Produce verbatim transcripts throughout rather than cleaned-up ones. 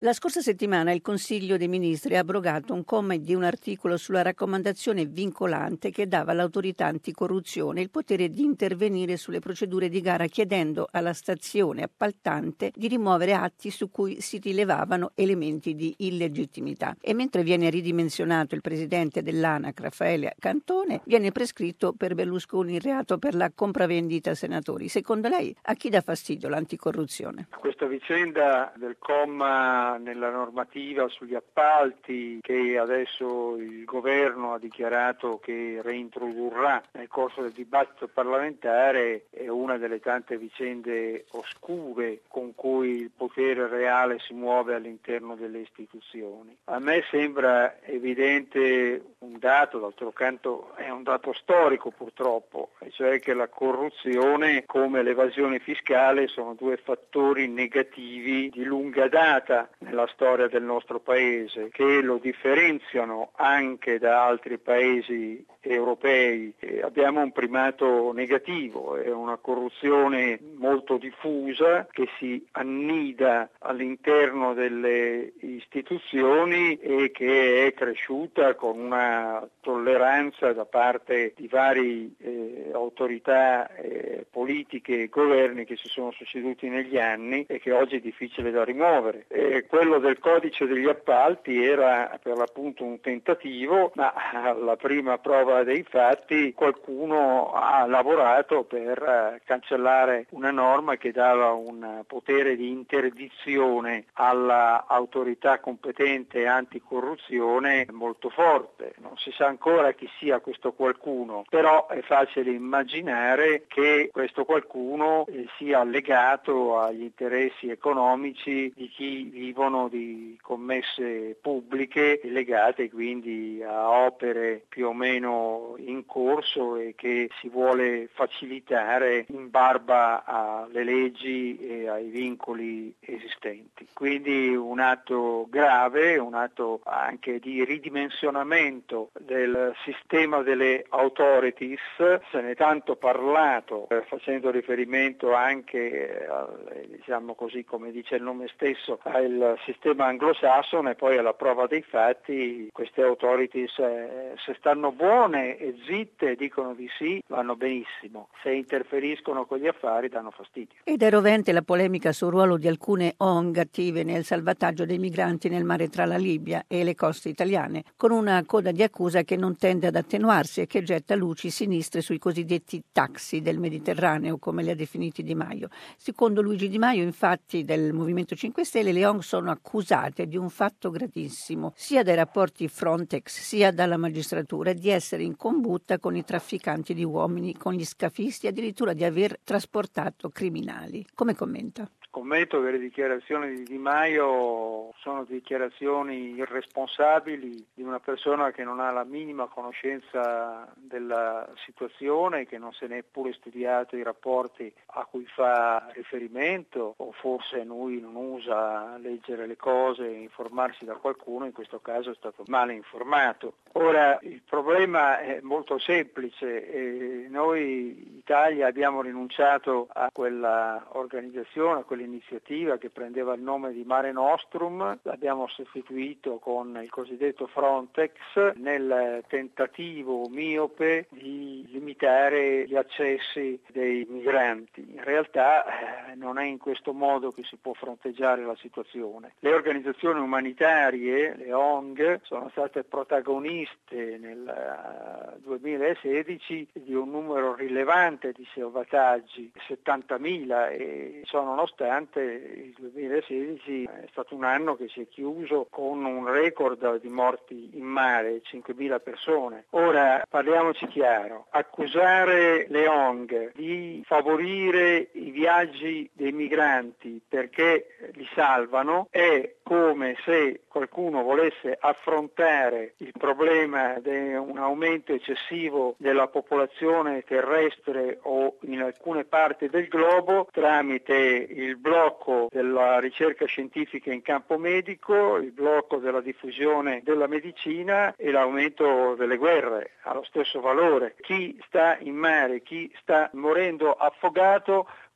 La scorsa settimana il Consiglio dei Ministri ha abrogato un comma di un articolo sulla raccomandazione vincolante che dava all'autorità anticorruzione il potere di intervenire sulle procedure di gara chiedendo alla stazione appaltante di rimuovere atti su cui si rilevavano elementi di illegittimità. E mentre viene ridimensionato il presidente dell'ANAC Raffaele Cantone, viene prescritto per Berlusconi il reato per la compravendita a senatori. Secondo lei a chi dà fastidio l'anticorruzione? Questa vicenda del comma nella normativa sugli appalti che adesso il governo ha dichiarato che reintrodurrà nel corso del dibattito parlamentare è una delle tante vicende oscure con cui il potere reale si muove all'interno delle istituzioni. A me sembra evidente un dato, d'altro canto è un dato storico purtroppo, e cioè che la corruzione come l'evasione fiscale sono due fattori negativi di lunga data nella storia del nostro paese, che lo differenziano anche da altri paesi europei. E abbiamo un primato negativo, è una corruzione molto diffusa che si annida all'interno delle istituzioni e che è cresciuta con una tolleranza da parte di varie eh, autorità eh, politiche e governi che si sono succeduti negli anni e che oggi è difficile da rimuovere. E quello del codice degli appalti era per l'appunto un tentativo, ma alla prima prova dei fatti qualcuno ha lavorato per cancellare una norma che dava un potere di interdizione all'autorità competente anticorruzione molto forte. Non si sa ancora chi sia questo qualcuno, però è facile immaginare che questo qualcuno sia legato agli interessi economici di chi vivono di commesse pubbliche legate quindi a opere più o meno in corso e che si vuole facilitare in barba alle leggi e ai vincoli esistenti. Quindi un atto grave, un atto anche di ridimensionamento del sistema delle authorities. Se ne è tanto parlato, eh, facendo riferimento anche al, diciamo così come dice il nome stesso, al sistema anglosassone, e poi alla prova dei fatti queste authorities eh, se stanno buone e zitte dicono di sì, vanno benissimo, se interferiscono con gli affari danno fastidio. Ed è rovente la polemica sul ruolo di alcune O N G attive nel salvataggio dei migranti nel mare tra la Libia e le coste italiane, con una coda di accusa che non tende ad attenuarsi e che getta luci sinistre sui cosiddetti taxi del Mediterraneo, come li ha definiti Di Maio. Secondo Luigi Di Maio, infatti, del Movimento cinque Stelle, le O N G sono accusate di un fatto gravissimo, sia dai rapporti Frontex sia dalla magistratura, di essere in combutta con i trafficanti di uomini, con gli scafisti, addirittura di aver trasportato criminali. Come commenta? Commento che le dichiarazioni di Di Maio sono dichiarazioni irresponsabili di una persona che non ha la minima conoscenza della situazione, che non se ne è pure studiato i rapporti a cui fa riferimento, o forse lui non usa leggere le cose e informarsi da qualcuno, in questo caso è stato male informato. Ora il problema è molto semplice, e noi Italia abbiamo rinunciato a quella organizzazione, a quell'iniziativa che prendeva il nome di Mare Nostrum, l'abbiamo sostituito con il cosiddetto Frontex nel tentativo miope di limitare gli accessi dei migranti. In realtà eh, non è in questo modo che si può fronteggiare la situazione. Le organizzazioni umanitarie, le O N G, sono state protagoniste nel duemilasedici di un numero rilevante di salvataggi, settantamila, e ciò nonostante il duemilasedici è stato un anno che si è chiuso con un record di morti in mare, cinquemila persone. Ora parliamoci chiaro, accusare le O N G di favorire i viaggi dei migranti perché li salvano è come se qualcuno volesse affrontare il problema di un aumento eccessivo della popolazione terrestre o in alcune parti del globo tramite il blocco della ricerca scientifica in campo medico, il blocco della diffusione della medicina e l'aumento delle guerre. Ha lo stesso valore. Chi sta in mare, chi sta morendo affogato,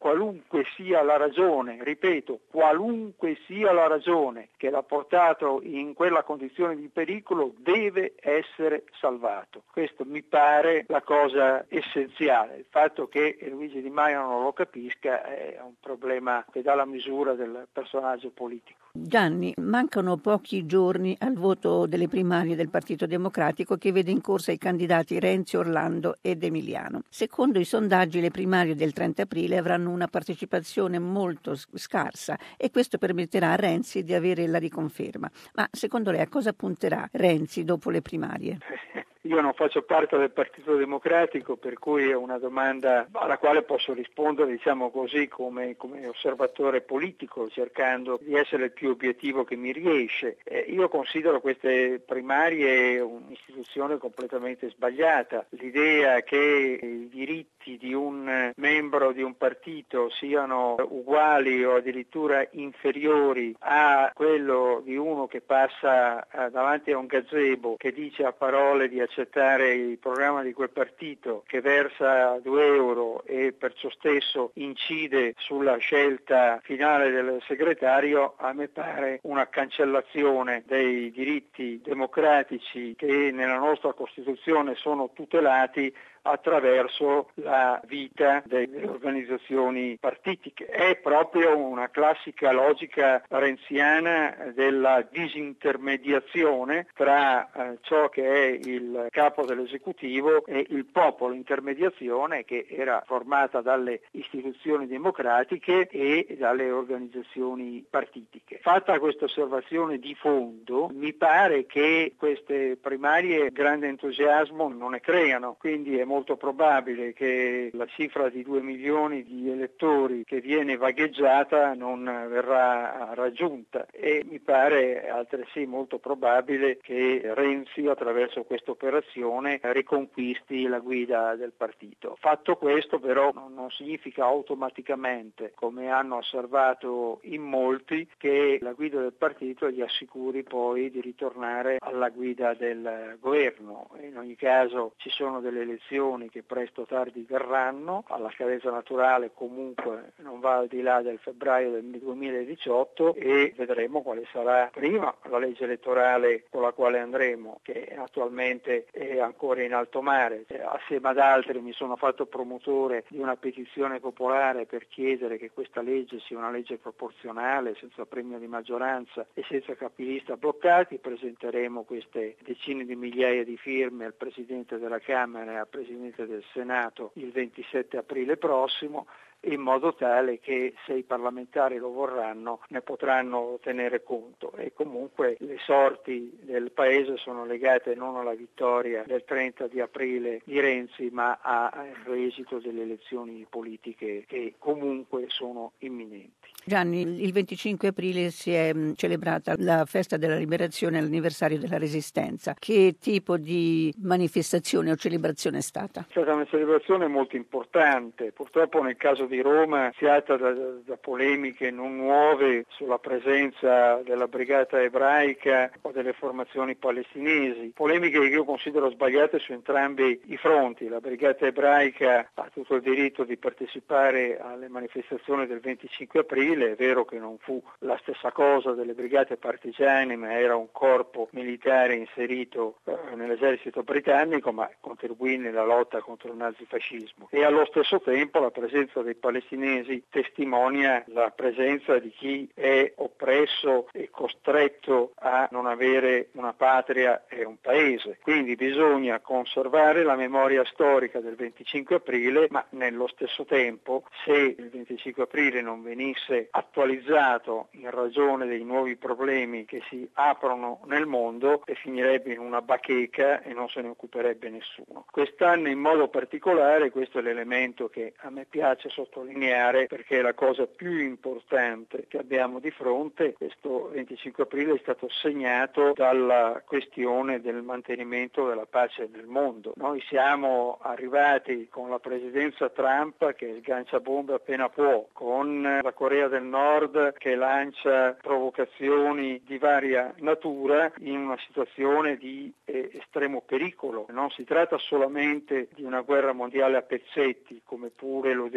qualunque sia la ragione, ripeto, qualunque sia la ragione che l'ha portato in quella condizione di pericolo, deve essere salvato. Questo mi pare la cosa essenziale. Il fatto che Luigi Di Maio non lo capisca è un problema che dà la misura del personaggio politico. Gianni, mancano pochi giorni al voto delle primarie del Partito Democratico che vede in corsa i candidati Renzi, Orlando ed Emiliano. Secondo i sondaggi le primarie del trenta aprile avranno una partecipazione molto scarsa e questo permetterà a Renzi di avere la riconferma. Ma secondo lei a cosa punterà Renzi dopo le primarie? Io non faccio parte del Partito Democratico, per cui è una domanda alla quale posso rispondere, diciamo così, come, come osservatore politico, cercando di essere il più obiettivo che mi riesce. Eh, io considero queste primarie un'istituzione completamente sbagliata. L'idea che i diritti di un membro di un partito siano uguali o addirittura inferiori a quello di uno che passa eh, davanti a un gazebo che dice a parole di accettare il programma di quel partito, che versa due euro e perciò stesso incide sulla scelta finale del segretario, a me pare una cancellazione dei diritti democratici che nella nostra Costituzione sono tutelati attraverso la vita delle organizzazioni partitiche. È proprio una classica logica renziana della disintermediazione tra eh, ciò che è il capo dell'esecutivo e il popolo, intermediazione che era formata dalle istituzioni democratiche e dalle organizzazioni partitiche. Fatta questa osservazione di fondo, mi pare che queste primarie grande entusiasmo non ne creano, quindi è molto probabile che la cifra di due milioni di elettori che viene vagheggiata non verrà raggiunta e mi pare altresì molto probabile che Renzi attraverso questa operazione riconquisti la guida del partito. Fatto questo però non significa automaticamente, come hanno osservato in molti, che la guida del partito gli assicuri poi di ritornare alla guida del governo. In ogni caso ci sono delle elezioni che presto o tardi verranno, alla scadenza naturale comunque non va al di là del febbraio del duemiladiciotto e vedremo quale sarà prima la legge elettorale con la quale andremo, che attualmente è ancora in alto mare. Assieme ad altri mi sono fatto promotore di una petizione popolare per chiedere che questa legge sia una legge proporzionale, senza premio di maggioranza e senza capilista bloccati. Presenteremo queste decine di migliaia di firme al Presidente della Camera e al Presidente del Senato il ventisette aprile prossimo, in modo tale che se i parlamentari lo vorranno ne potranno tenere conto e comunque le sorti del Paese sono legate non alla vittoria del trenta di aprile di Renzi ma all'esito delle elezioni politiche che comunque sono imminenti. Gianni, il venticinque aprile si è celebrata la festa della liberazione, l'anniversario della Resistenza. Che tipo di manifestazione o celebrazione è stata? È stata una celebrazione molto importante, purtroppo nel caso di Roma si tratta da, da polemiche non nuove sulla presenza della brigata ebraica o delle formazioni palestinesi, polemiche che io considero sbagliate su entrambi i fronti. La brigata ebraica ha tutto il diritto di partecipare alle manifestazioni del venticinque aprile, è vero che non fu la stessa cosa delle brigate partigiane, ma era un corpo militare inserito eh, nell'esercito britannico, ma contribuì nella lotta contro il nazifascismo. E allo stesso tempo la presenza dei palestinesi testimonia la presenza di chi è oppresso e costretto a non avere una patria e un paese. Quindi bisogna conservare la memoria storica del venticinque aprile, ma nello stesso tempo, se il venticinque aprile non venisse attualizzato in ragione dei nuovi problemi che si aprono nel mondo, e finirebbe in una bacheca e non se ne occuperebbe nessuno. Quest'anno in modo particolare, questo è l'elemento che a me piace sottolineare perché è la cosa più importante che abbiamo di fronte, questo venticinque aprile è stato segnato dalla questione del mantenimento della pace nel mondo. Noi siamo arrivati con la presidenza Trump che sgancia bombe appena può, con la Corea del Nord che lancia provocazioni di varia natura in una situazione di eh, estremo pericolo. Non si tratta solamente di una guerra mondiale a pezzetti, come pure lodevolmente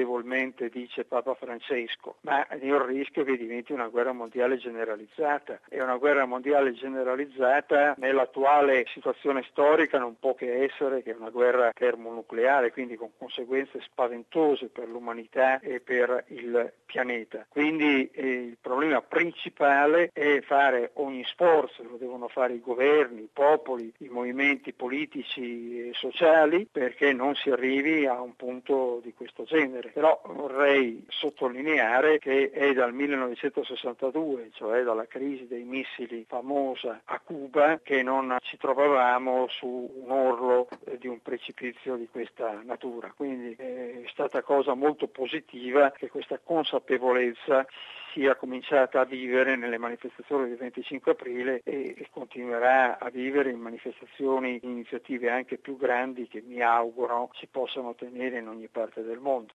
giustamente dice Papa Francesco, ma il rischio è che diventi una guerra mondiale generalizzata, e una guerra mondiale generalizzata nell'attuale situazione storica non può che essere che è una guerra termonucleare, quindi con conseguenze spaventose per l'umanità e per il pianeta. Quindi eh, il problema principale è fare ogni sforzo, lo devono fare i governi, i popoli, i movimenti politici e sociali, perché non si arrivi a un punto di questo genere. Però vorrei sottolineare che è dal millenovecentosessantadue, cioè dalla crisi dei missili famosa a Cuba, che non ci trovavamo su un orlo eh, di un precipizio di questa natura. Quindi è stata cosa molto positiva che questa consapevolezza sia cominciata a vivere nelle manifestazioni del venticinque aprile e, e continuerà a vivere in manifestazioni, in iniziative anche più grandi che mi auguro si possano ottenere in ogni parte del mondo.